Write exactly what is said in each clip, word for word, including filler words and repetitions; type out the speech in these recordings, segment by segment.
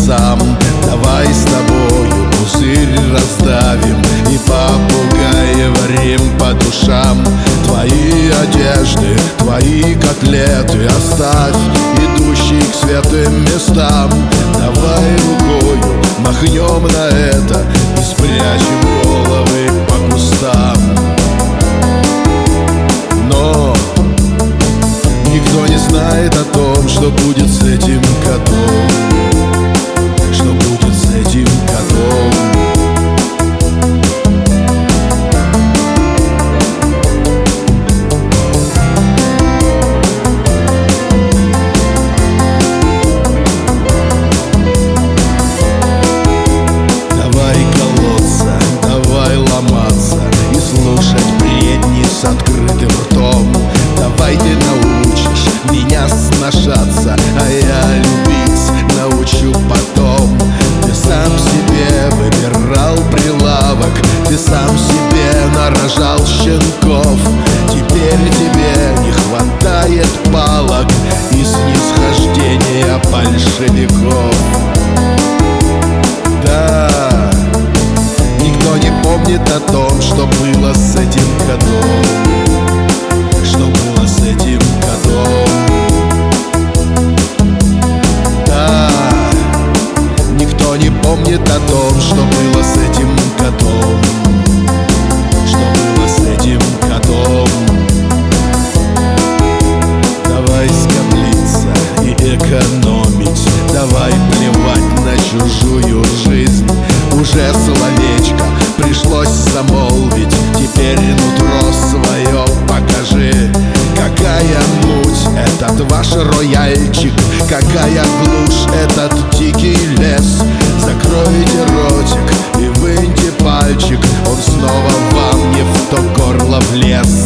глазам. Давай с тобою пузырь раздавим и попугаеварим по душам. Твои одежды, твои котлеты оставь, идущие к святым местам. Давай рукою махнем на это и спрячем головы по кустам. Но никто не знает о том, что будет с этим котом. Что будет с этим котом? Давай колоться, давай ломаться и слушать бредни с открытым ртом. Давай ты научишь меня сношаться, а я любить научу потом. Ты сам себе выбирал прилавок, ты сам себе нарожал щенков. Теперь тебе не хватает палок и снисхождения большевиков. Да, никто не помнит о том, что было с этим котом. Что было с этим котом? Да, никто не помнит о том, что было с этим котом. Что было с этим котом? Давай скоблиться и экономить, давай плевать на чужую жизнь. Уже словечко пришлось замолвить, теперь нутро свое покажи. Какая муть этот ваш рояльчик, какая глушь этот дикий лес. Закройте ротик и выньте пальчик, он снова вам не в то горло влез.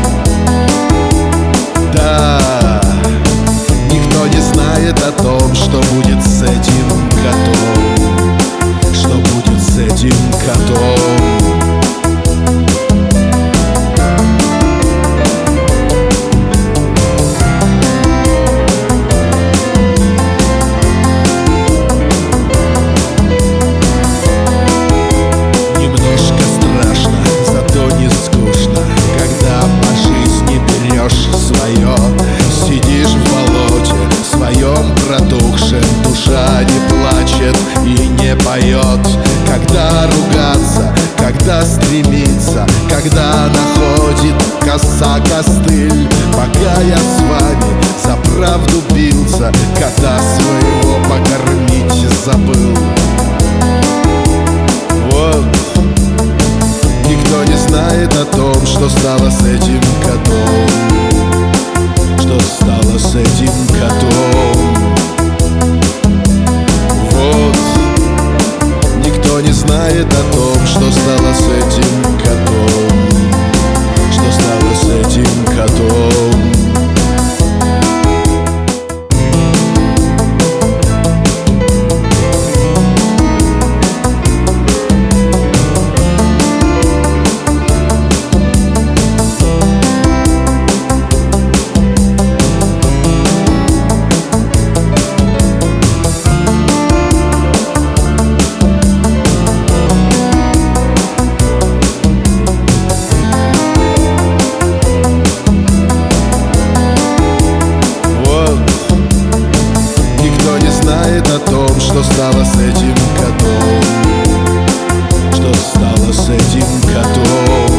Да, никто не знает о том, что будет с этим котом. Что будет с этим котом? Сидишь в болоте своем протухшем, душа не плачет и не поет. Когда ругаться, когда стремиться, когда находит коса костыль. Пока я с вами за правду бился, кота своего покормить забыл. Вот, никто не знает о том, что стало с этим котом. Что стало с этим котом? Вот, никто не знает о том, что стало с этим котом. Что стало с этим котом? О том, что стало с этим котом. Что стало с этим котом?